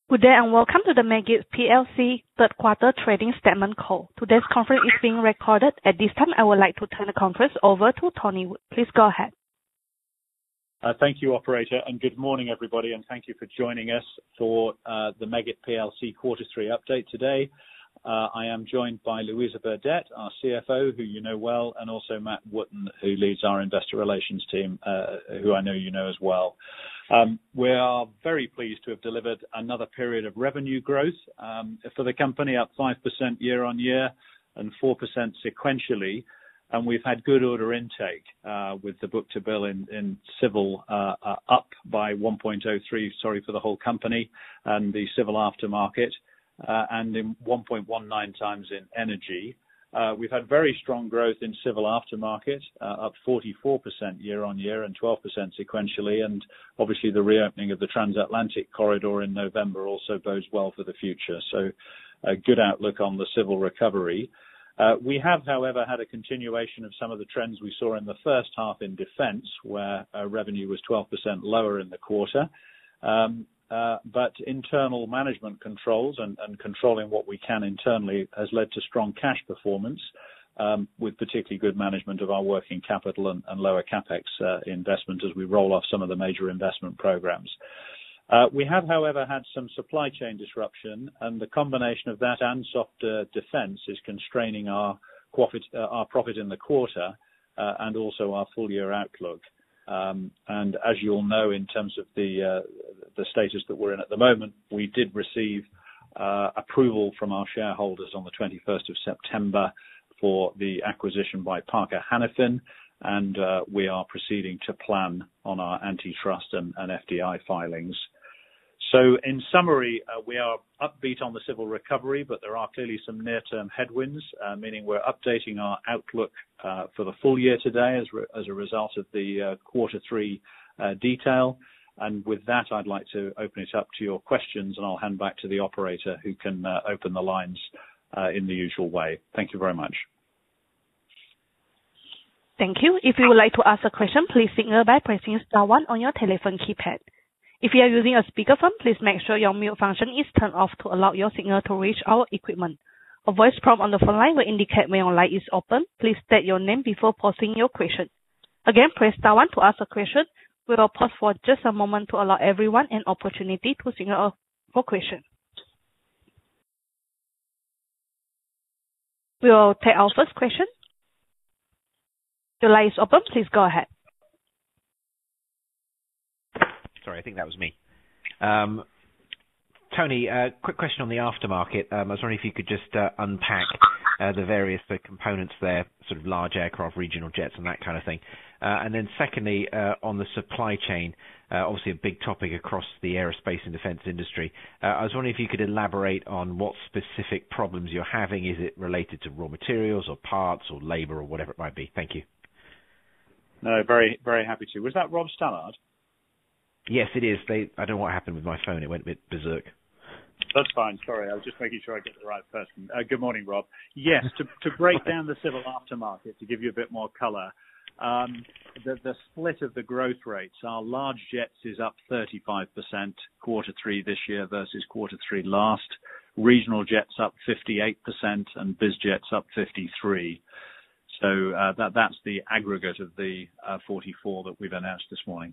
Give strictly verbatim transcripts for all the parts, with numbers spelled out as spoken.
Good day and welcome to the Meggitt P L C third quarter trading statement call. Today's conference is being recorded. At this time, I would like to turn the conference over to Tony Wood. Please go ahead. Uh, thank you, operator, and good morning, everybody, and thank you for joining us for uh, the Meggitt P L C quarter three update today. Uh, I am joined by Louisa Burdett, our C F O, who you know well, and also Matt Wootton, who leads our investor relations team, uh, who I know you know as well. Um, we are very pleased to have delivered another period of revenue growth um, for the company, up five percent year on year and four percent sequentially. And we've had good order intake uh, with the book-to-bill in, in civil uh, uh, up by one point oh three, sorry, for the whole company, and the civil aftermarket, uh, and in one point one nine times in energy. Uh, we've had very strong growth in civil aftermarket, uh, up forty-four percent year on year and twelve percent sequentially, and obviously the reopening of the transatlantic corridor in November also bodes well for the future. So a good outlook on the civil recovery. Uh, we have, however, had a continuation of some of the trends we saw in the first half in defence, where uh, revenue was twelve percent lower in the quarter. Um, uh, but internal management controls and, and controlling what we can internally has led to strong cash performance, um, with particularly good management of our working capital and, and lower capex uh, investment as we roll off some of the major investment programs. Uh, we have, however, had some supply chain disruption, and the combination of that and softer defence is constraining our profit, uh, our profit in the quarter uh, and also our full-year outlook. Um, and as you all know, in terms of the uh, the status that we're in at the moment, we did receive uh, approval from our shareholders on the twenty-first of September for the acquisition by Parker Hannifin, and uh, we are proceeding to plan on our antitrust and, and F D I filings. So in summary, uh, we are upbeat on the civil recovery, but there are clearly some near-term headwinds, uh, meaning we're updating our outlook uh, for the full year today as, re- as a result of the uh, quarter three uh, detail. And with that, I'd like to open it up to your questions, and I'll hand back to the operator who can uh, open the lines uh, in the usual way. Thank you very much. Thank you. If you would like to ask a question, please signal by pressing star one on your telephone keypad. If you are using a speakerphone, please make sure your mute function is turned off to allow your signal to reach our equipment. A voice prompt on the phone line will indicate when your line is open. Please state your name before posing your question. Again, press star one to ask a question. We will pause for just a moment to allow everyone an opportunity to signal for question. We will take our first question. Your line is open. Please go ahead. Sorry, I think that was me. Um, Tony, uh, quick question on the aftermarket. Um, I was wondering if you could just uh, unpack uh, the various uh, components there, sort of large aircraft, regional jets, and that kind of thing. Uh, and then secondly, uh, on the supply chain, uh, obviously a big topic across the aerospace and defence industry. Uh, I was wondering if you could elaborate on what specific problems you're having. Is it related to raw materials or parts or labour or whatever it might be? Thank you. No, very, very happy to. Was that Rob Stallard? Yes, it is. They, I don't know what happened with my phone. It went a bit berserk. That's fine. Sorry, I was just making sure I get the right person. Uh, good morning, Rob. Yes, to, to break down the civil aftermarket, to give you a bit more colour, um, the, the split of the growth rates, our large jets is up thirty-five percent quarter three this year versus quarter three last. Regional jets up fifty-eight percent and biz jets up fifty-three. So uh, that that's the aggregate of the uh, forty-four that we've announced this morning.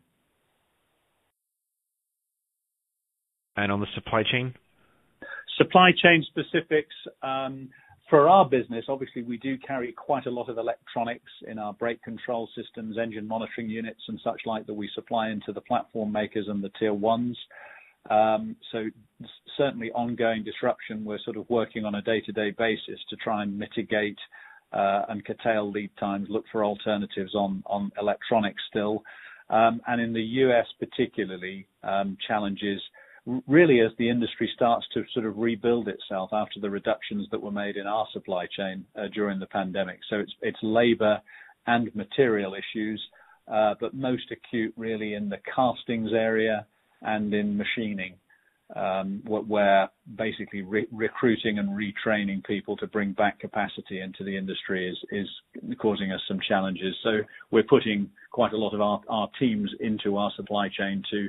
And on the supply chain? Supply chain specifics, um, for our business, obviously we do carry quite a lot of electronics in our brake control systems, engine monitoring units and such like that we supply into the platform makers and the tier ones. Um, so certainly ongoing disruption, we're sort of working on a day-to-day basis to try and mitigate uh, and curtail lead times, look for alternatives on, on electronics still. Um, and in the U S particularly, um, challenges really as the industry starts to sort of rebuild itself after the reductions that were made in our supply chain uh, during the pandemic. So it's it's labor and material issues, uh, but most acute really in the castings area and in machining, um, where basically re- recruiting and retraining people to bring back capacity into the industry is, is causing us some challenges. So we're putting quite a lot of our, our teams into our supply chain to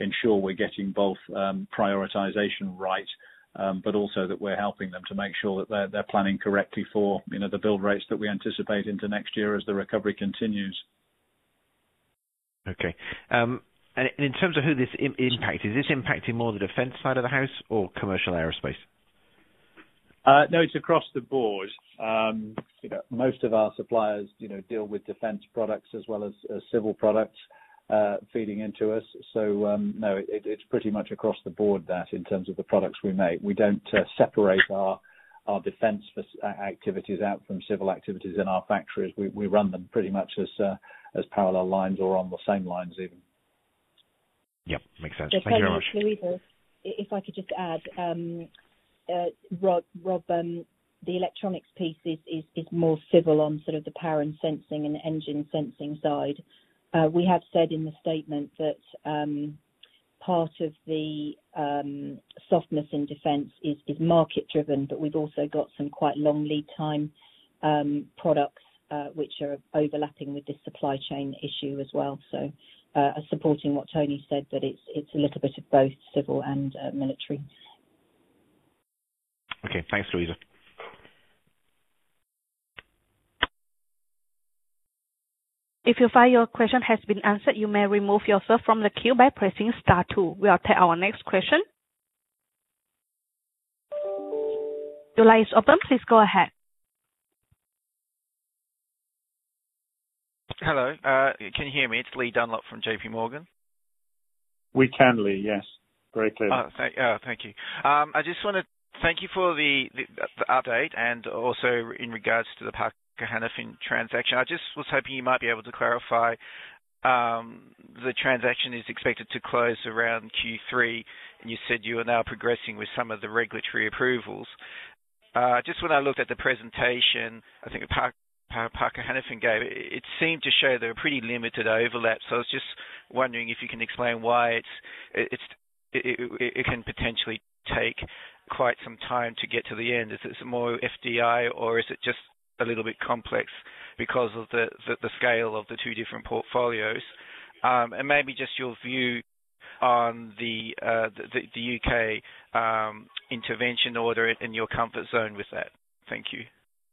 ensure we're getting both um, prioritization right, um, but also that we're helping them to make sure that they're, they're planning correctly for, you know, the build rates that we anticipate into next year as the recovery continues. Okay. Um, and in terms of who this im- impacts, is this impacting more the defence side of the house or commercial aerospace? Uh, no, it's across the board. Um, you know, most of our suppliers, you know, deal with defence products as well as, as civil products uh, feeding into us. So um, no, it, it's pretty much across the board that in terms of the products we make, we don't uh, separate our our defence activities out from civil activities in our factories. We we run them pretty much as uh, as parallel lines or on the same lines even. Yep, makes sense. So Thank you very much. Louisa, if I could just add. Um, Uh, Rob, Rob um, the electronics piece is, is, is more civil on sort of the power and sensing and engine sensing side. Uh, we have said in the statement that um, part of the um, softness in defence is, is market driven, but we've also got some quite long lead time um, products uh, which are overlapping with this supply chain issue as well. So uh, supporting what Tony said, that it's it's a little bit of both civil and uh, military. Okay, thanks, Louisa. If you find your question has been answered, you may remove yourself from the queue by pressing star two. We'll take our next question. Your line is open. Please go ahead. Hello. Uh, can you hear me? It's Lee Dunlop from J P Morgan. We can, Lee, yes. Very clear. Oh, thank, oh, thank you. Um, I just want to thank you for the, the, the update and also in regards to the Parker Hannifin transaction. I just was hoping you might be able to clarify um, the transaction is expected to close around Q three, and you said you are now progressing with some of the regulatory approvals. Uh, just when I looked at the presentation, I think Parker Parker Hannifin gave, it seemed to show there were pretty limited overlaps. So I was just wondering if you can explain why it's it's it, it, it can potentially take quite some time to get to the end. Is it more F D I or is it just a little bit complex because of the, the, the scale of the two different portfolios? Um, and maybe just your view on the uh, the, the U K um, intervention order and your comfort zone with that. Thank you.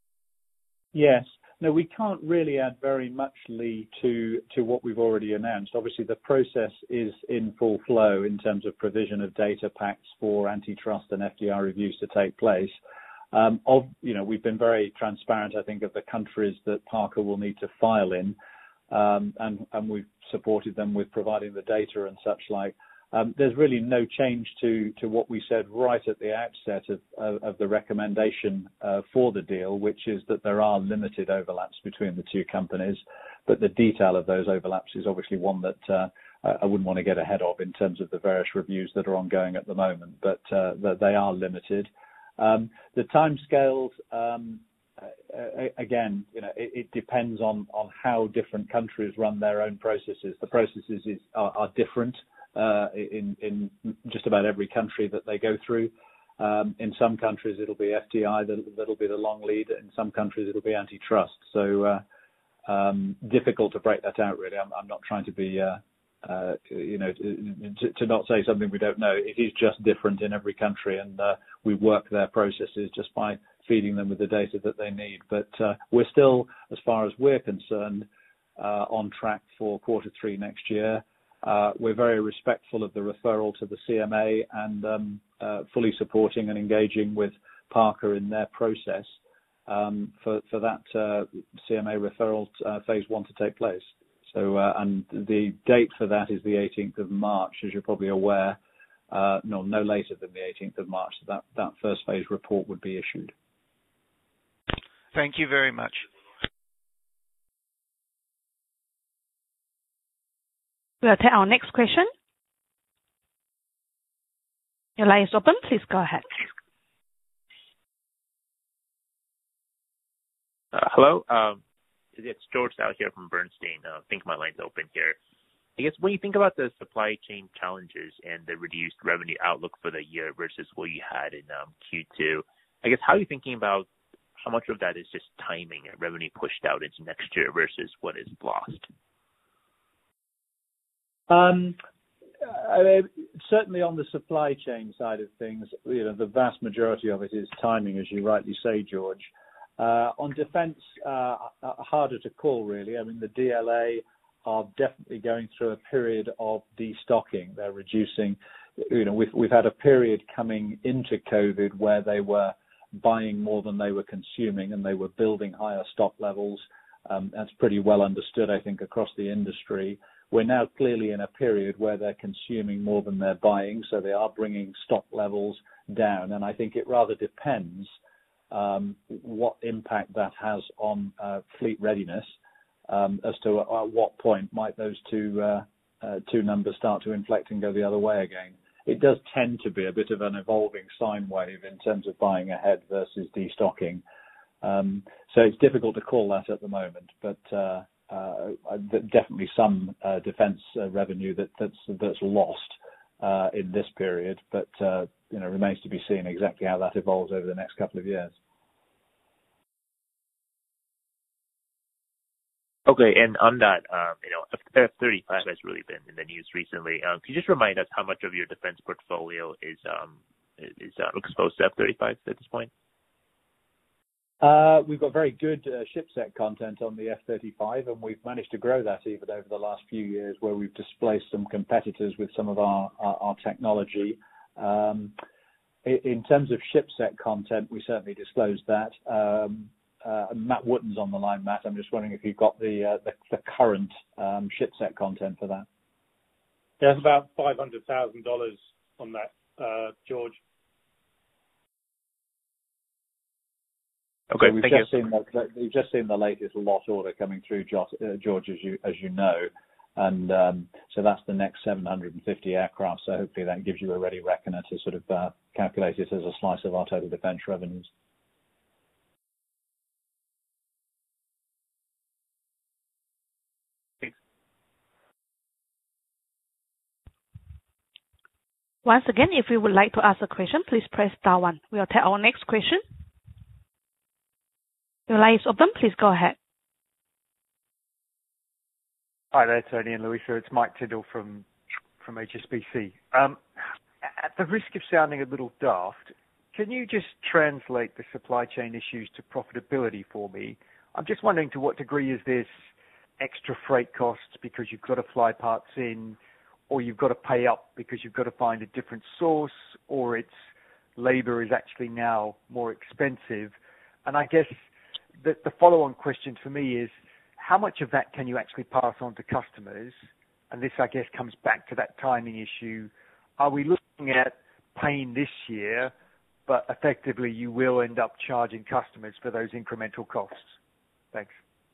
Yes. No, we can't really add very much, Lee, to, to what we've already announced. Obviously, the process is in full flow in terms of provision of data packs for antitrust and F D I reviews to take place. Um, of, you know, we've been very transparent, I think, of the countries that Parker will need to file in, um, and, and we've supported them with providing the data and such like. Um, there's really no change to, to what we said right at the outset of, of, of the recommendation uh, for the deal, which is that there are limited overlaps between the two companies, but the detail of those overlaps is obviously one that uh, I wouldn't want to get ahead of in terms of the various reviews that are ongoing at the moment, but uh, that they are limited. Um, the timescales, um, again, you know, it, it depends on, on how different countries run their own processes. The processes is, are, are different. Uh, in, in just about every country that they go through. Um, in some countries, it'll be F D I that, that'll be the long lead. In some countries, it'll be antitrust. So uh, um, difficult to break that out, really. I'm, I'm not trying to be, uh, uh, you know, to, to not say something we don't know. It is just different in every country, and uh, we work their processes just by feeding them with the data that they need. But uh, we're still, as far as we're concerned, uh, on track for quarter three next year. Uh, we're very respectful of the referral to the C M A and um, uh, fully supporting and engaging with Parker in their process um, for, for that uh, C M A referral uh, phase one to take place. So, uh, and the date for that is the eighteenth of March, as you're probably aware. Uh, no, no later than the eighteenth of March. So that, that first phase report would be issued. Thank you very much. We'll take our next question. Your line is open. Please go ahead. Uh, hello. Um, it's George out here from Bernstein. Uh, I think my line's open here. I guess when you think about the supply chain challenges and the reduced revenue outlook for the year versus what you had in um, Q two, I guess how are you thinking about how much of that is just timing and revenue pushed out into next year versus what is lost? Um, I mean, certainly on the supply chain side of things, you know, the vast majority of it is timing, as you rightly say, George. Uh, on defence, uh, harder to call, really. I mean, the D L A are definitely going through a period of destocking. They're reducing, you know, we've, we've had a period coming into COVID where they were buying more than they were consuming and they were building higher stock levels. Um, that's pretty well understood, I think, across the industry. We're now clearly in a period where they're consuming more than they're buying, so they are bringing stock levels down. And I think it rather depends um, what impact that has on uh, fleet readiness um, as to at what point might those two uh, uh, two numbers start to inflect and go the other way again. It does tend to be a bit of an evolving sine wave in terms of buying ahead versus destocking. Um, so it's difficult to call that at the moment, but uh, uh, definitely some uh, defence uh, revenue that, that's that's lost uh, in this period, but uh, you know, remains to be seen exactly how that evolves over the next couple of years. Okay, and on that, um, you know, F thirty-five has really been in the news recently. Um, can you just remind us how much of your defence portfolio is um, is uh, exposed to F thirty-five at this point? Uh, we've got very good uh, shipset content on the F thirty-five, and we've managed to grow that even over the last few years, where we've displaced some competitors with some of our, our, our technology. Um, in, in terms of shipset content, we certainly disclosed that. Um, uh, Matt Wootton's on the line, Matt. I'm just wondering if you've got the uh, the, the current um, shipset content for that. Yeah, it's about five hundred thousand dollars on that, uh, George. Okay, so we've thank just you. seen the, we've just seen the latest lot order coming through, George, as you as you know, and um, so that's the next seven hundred fifty aircraft. So hopefully that gives you a ready reckoner to sort of uh, calculate it as a slice of our total defence revenues. Once again, if you would like to ask a question, please press star one. We'll take our next question. Your line is open. Please go ahead. Hi there, Tony and Louisa. It's Mike Tyndall from from H S B C. Um, at the risk of sounding a little daft, can you just translate the supply chain issues to profitability for me? I'm just wondering, to what degree is this extra freight costs because you've got to fly parts in, or you've got to pay up because you've got to find a different source, or it's labour is actually now more expensive? And I guess the, the follow-on question for me is, how much of that can you actually pass on to customers? And this, I guess, comes back to that timing issue. Are we looking at paying this year, but effectively you will end up charging customers for those incremental costs? Thanks.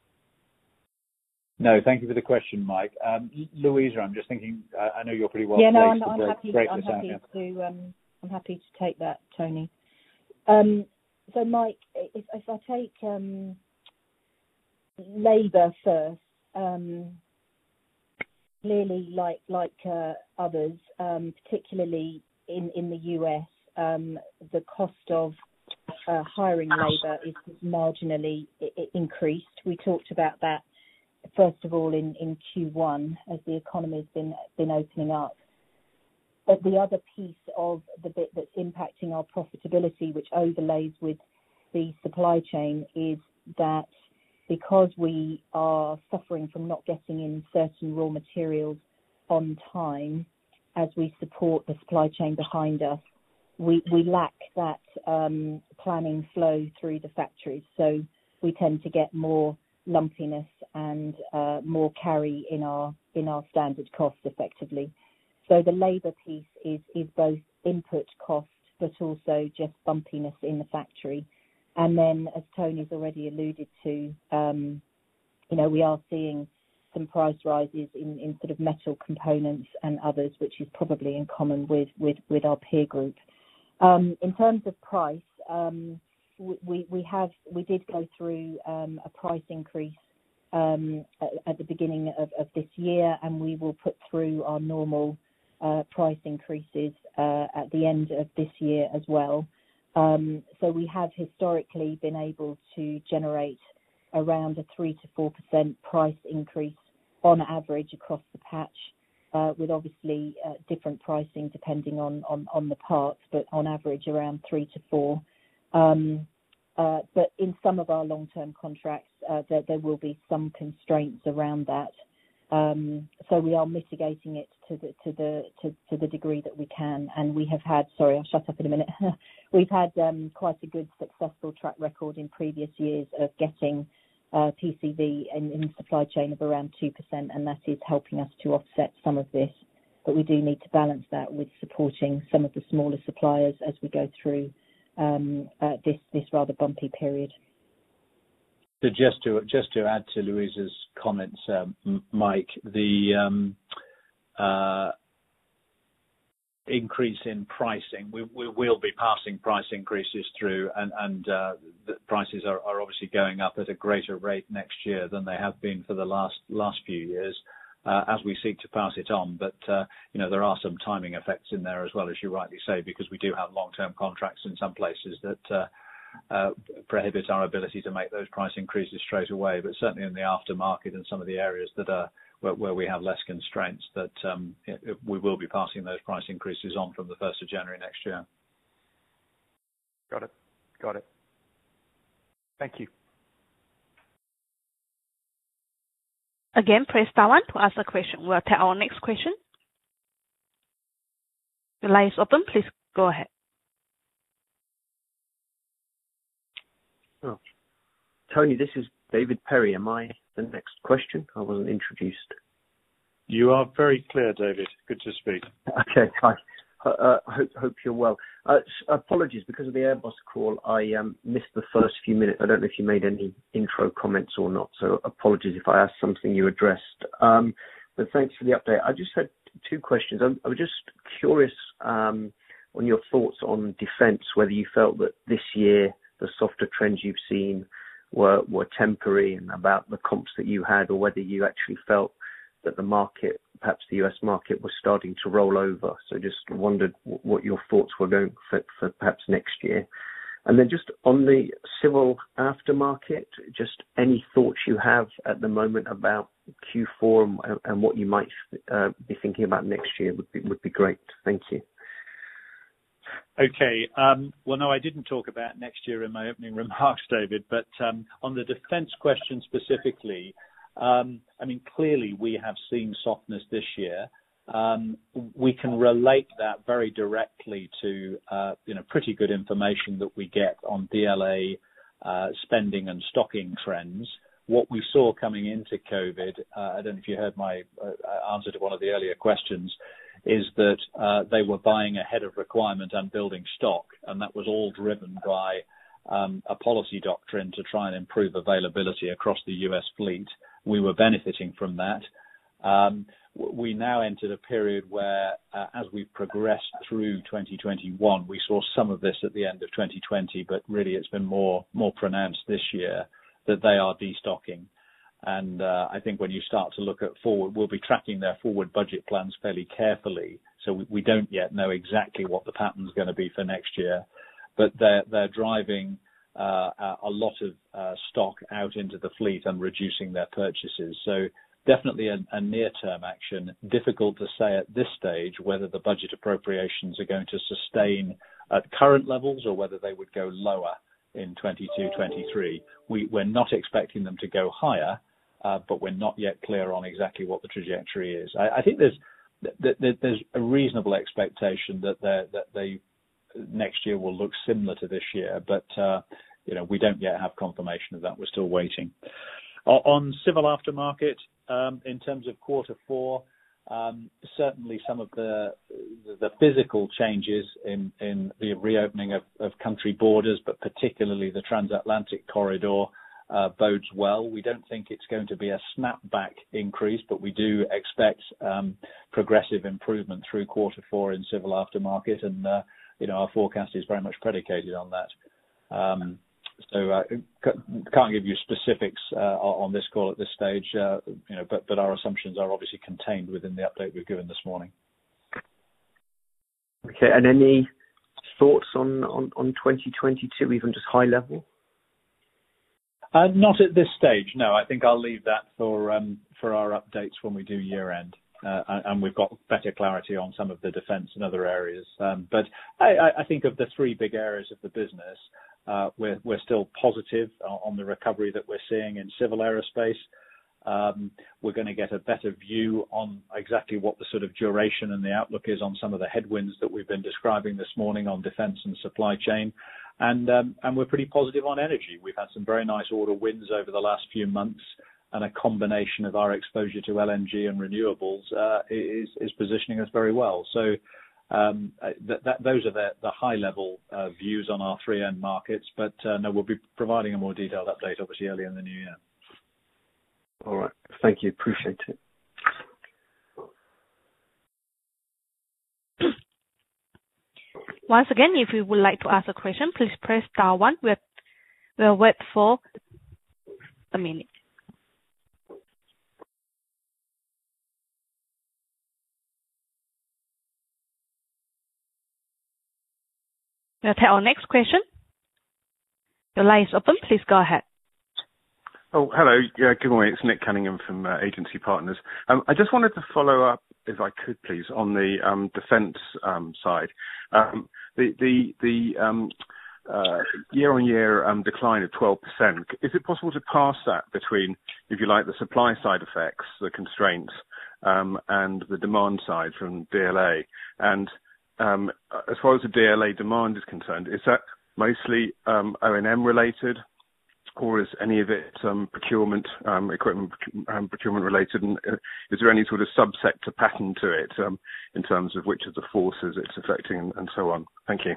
No, thank you for the question, Mike. Um, Louisa, I'm just thinking, uh, I know you're pretty well yeah, no, placed I'm, I'm to break, happy, break I'm this happy out. to, um, I'm happy to take that, Tony. Um, so, Mike, if, if I take um, labour first, um, clearly, like like uh, others, um, particularly in, in the U S, um, the cost of uh, hiring labour is marginally increased. We talked about that first of all in, in Q one as the economy's been been opening up. But the other piece of the bit that's impacting our profitability, which overlays with the supply chain, is that because we are suffering from not getting in certain raw materials on time as we support the supply chain behind us, we, we lack that um, planning flow through the factories. So we tend to get more lumpiness and uh, more carry in our in our standard costs effectively. So the labour piece is, is both input cost but also just bumpiness in the factory. And then, as Tony's already alluded to, um, you know, we are seeing some price rises in, in sort of metal components and others, which is probably in common with, with, with our peer group. Um, in terms of price, um, we, we have we did go through um, a price increase um, at, at the beginning of, of this year, and we will put through our normal uh, price increases uh, at the end of this year as well. Um, so we have historically been able to generate around a three to four percent price increase on average across the patch. uh, with obviously uh, different pricing depending on, on, on the parts, but on average around three to four. Um, uh, but in some of our long-term contracts, uh, there, there will be some constraints around that. Um, so we are mitigating it to the to the to, to the degree that we can, and we have had. Sorry, I'll shut up in a minute. We've had um, quite a good successful track record in previous years of getting uh, P C V in, in supply chain of around two percent, and that is helping us to offset some of this. But we do need to balance that with supporting some of the smaller suppliers as we go through um, uh, this this rather bumpy period. So just to just to add to Louisa's comments, um, Mike, the um, uh, increase in pricing, we, we will be passing price increases through, and, and uh, the prices are, are obviously going up at a greater rate next year than they have been for the last last few years, uh, as we seek to pass it on. But uh, you know, there are some timing effects in there as well, as you rightly say, because we do have long-term contracts in some places that. Uh, Uh, prohibit our ability to make those price increases straight away, but certainly in the aftermarket and some of the areas that are where, where we have less constraints, that um, it, it, we will be passing those price increases on from the first of January next year. Got it. Got it. Thank you. Again, press star one to ask a question. We'll take our next question. The line is open. Please go ahead. Oh. Tony, this is David Perry. Am I the next question? I wasn't introduced. You are very clear, David. Good to speak. Okay, hi. Uh, hope, hope you're well. Uh, apologies, because of the Airbus call, I um, missed the first few minutes. I don't know if you made any intro comments or not, so apologies if I asked something you addressed. Um, but thanks for the update. I just had two questions. I, I was just curious um, on your thoughts on defence, whether you felt that this year the softer trends you've seen were, were temporary and about the comps that you had, or whether you actually felt that the market, perhaps the U S market, was starting to roll over. So just wondered what your thoughts were going for, for perhaps next year. And then just on the civil aftermarket, just any thoughts you have at the moment about Q four and, and what you might uh, be thinking about next year would be, would be great. Thank you. Okay. Um, well, no, I didn't talk about next year in my opening remarks, David, but um, on the defence question specifically, um, I mean, clearly we have seen softness this year. Um, we can relate that very directly to, uh, you know, pretty good information that we get on D L A uh, spending and stocking trends. What we saw coming into COVID, uh, I don't know if you heard my uh, answer to one of the earlier questions, is that uh, they were buying ahead of requirement and building stock, and that was all driven by um, a policy doctrine to try and improve availability across the U S fleet. We were benefiting from that. Um, we now entered a period where, uh, as we progressed through twenty twenty-one, we saw some of this at the end of twenty twenty, but really it's been more more pronounced this year that they are destocking. And uh, I think when you start to look at forward, we'll be tracking their forward budget plans fairly carefully. So we, we don't yet know exactly what the pattern's going to be for next year, but they're they're driving uh, a lot of uh, stock out into the fleet and reducing their purchases. So definitely a, a near-term action. Difficult to say at this stage whether the budget appropriations are going to sustain at current levels or whether they would go lower in twenty-two twenty-three. We, we're not expecting them to go higher, uh, but we're not yet clear on exactly what the trajectory is. I, I think there's that there's a reasonable expectation that that they next year will look similar to this year, but uh, you know, we don't yet have confirmation of that. We're still waiting. On civil aftermarket, um, in terms of quarter four, um, certainly some of the the physical changes in, in the reopening of, of country borders, but particularly the transatlantic corridor, uh, bodes well. We don't think it's going to be a snapback increase, but we do expect um, progressive improvement through quarter four in civil aftermarket, and uh, you know, our forecast is very much predicated on that. Um, So uh, can't give you specifics uh, on this call at this stage, uh, you know, but, but our assumptions are obviously contained within the update we've given this morning. Okay, and any thoughts on, on, on twenty twenty-two, even just high level? Uh, not at this stage, no. I think I'll leave that for um, for our updates when we do year end. uh, and we've got better clarity on some of the defence and other areas. Um, but I, I think of the three big areas of the business, uh, we're, we're still positive on the recovery that we're seeing in civil aerospace. Um, we're going to get a better view on exactly what the sort of duration and the outlook is on some of the headwinds that we've been describing this morning on defence and supply chain. And um, and we're pretty positive on energy. We've had some very nice order wins over the last few months, and a combination of our exposure to L N G and renewables uh, is, is positioning us very well. So um, that, that, those are the, the high-level uh, views on our three end markets. But uh, no, we'll be providing a more detailed update, obviously, early in the new year. All right. Thank you. Appreciate it. Once again, if you would like to ask a question, please press star one. We'll, we'll wait for a minute. We'll take our next question. Your line is open. Please go ahead. Oh, hello. Yeah, good morning. It's Nick Cunningham from uh, Agency Partners. Um, I just wanted to follow up, if I could, please, on the um, defence um, side. Um, the the the um, uh, year-on-year um, decline of twelve percent. Is it possible to parse that between, if you like, the supply side effects, the constraints, um, and the demand side from D L A? And um, as far as the D L A demand is concerned, is that mostly um, O and M related? Or is any of it um, procurement, um, equipment um, procurement related? And uh, is there any sort of subsector pattern to it um, in terms of which of the forces it's affecting and, and so on? Thank you.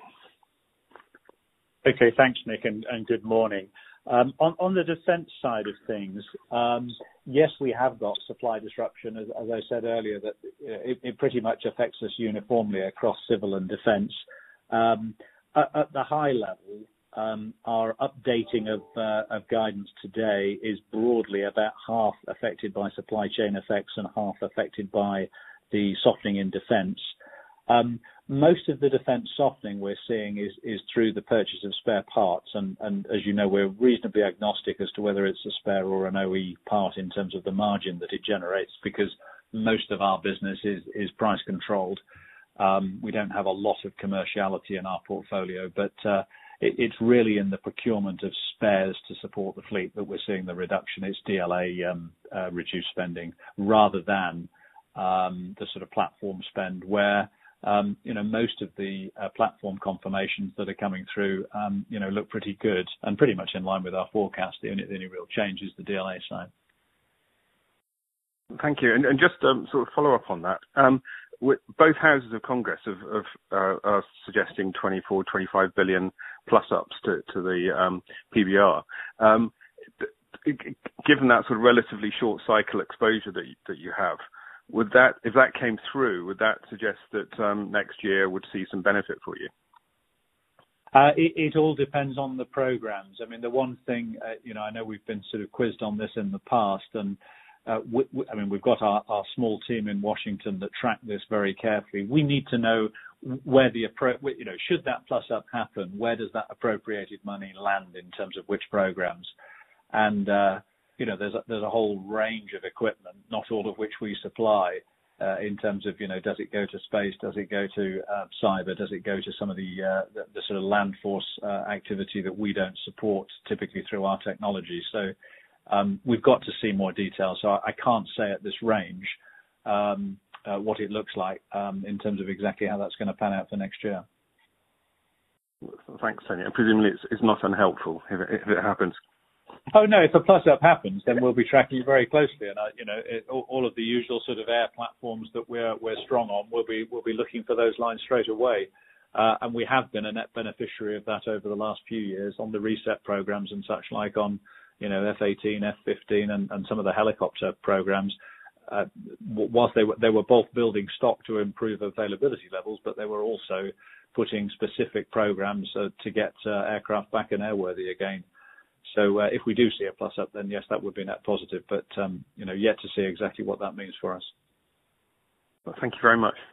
Okay, thanks, Nick, and, and good morning. Um, on, on the defence side of things, um, yes, we have got supply disruption, as, as I said earlier, that it, it pretty much affects us uniformly across civil and defence. Um, at, at the high level, Um, our updating of, uh, of guidance today is broadly about half affected by supply chain effects and half affected by the softening in defence. Um, most of the defence softening we're seeing is, is through the purchase of spare parts, and, and as you know, we're reasonably agnostic as to whether it's a spare or an O E part in terms of the margin that it generates, because most of our business is, is price controlled. Um, we don't have a lot of commerciality in our portfolio, but uh, it's really in the procurement of spares to support the fleet that we're seeing the reduction. It's D L A um, uh, reduced spending rather than um, the sort of platform spend where, um, you know, most of the uh, platform confirmations that are coming through, um, you know, look pretty good and pretty much in line with our forecast. The only, the only real change is the D L A side. Thank you. And, and just um, sort of follow up on that. Um, both houses of Congress have, have, uh, are suggesting twenty-four, twenty-five billion plus ups to, to the um, P B R. Um, given that sort of relatively short cycle exposure that you, that you have, would that, if that came through, would that suggest that um, next year would see some benefit for you? Uh, it, it all depends on the programs. I mean, the one thing, uh, you know, I know we've been sort of quizzed on this in the past, and Uh, we, we, I mean, we've got our, our small team in Washington that track this very carefully. We need to know where the, you know, should that plus up happen, where does that appropriated money land in terms of which programs? And, uh, you know, there's a, there's a whole range of equipment, not all of which we supply, uh, in terms of, you know, does it go to space? Does it go to uh, cyber? Does it go to some of the, uh, the, the sort of land force uh, activity that we don't support typically through our technology? So, Um, we've got to see more detail, so I, I can't say at this range um, uh, what it looks like um, in terms of exactly how that's going to pan out for next year. Thanks, Tony. Presumably it's, it's not unhelpful if it, if it happens. Oh no, if a plus-up happens, then we'll be tracking it very closely, and uh, you know, it, all, all of the usual sort of air platforms that we're we're strong on, we'll be we'll be looking for those lines straight away. Uh, and we have been a net beneficiary of that over the last few years on the reset programs and such like on, you know, F eighteen, F fifteen, and, and some of the helicopter programs. Uh, whilst they were, they were both building stock to improve availability levels, but they were also putting specific programs uh, to get uh, aircraft back and airworthy again. So uh, if we do see a plus up, then yes, that would be net positive. But um, you know, yet to see exactly what that means for us. Well, thank you very much.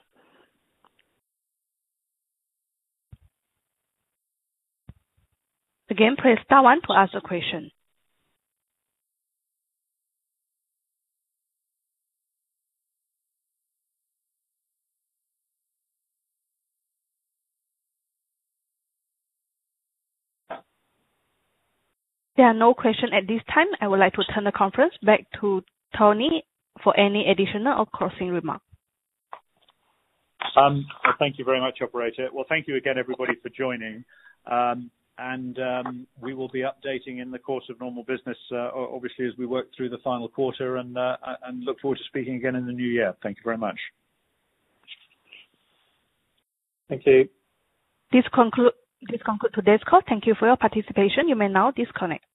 Again, press star one to ask a question. There are no questions at this time. I would like to turn the conference back to Tony for any additional or closing remarks. Um, well, thank you very much, operator. Well, thank you again, everybody, for joining. Um, and um, we will be updating in the course of normal business, uh, obviously, as we work through the final quarter, and, uh, and look forward to speaking again in the new year. Thank you very much. Thank you. This conclude this conclude today's call. Thank you for your participation. You may now disconnect.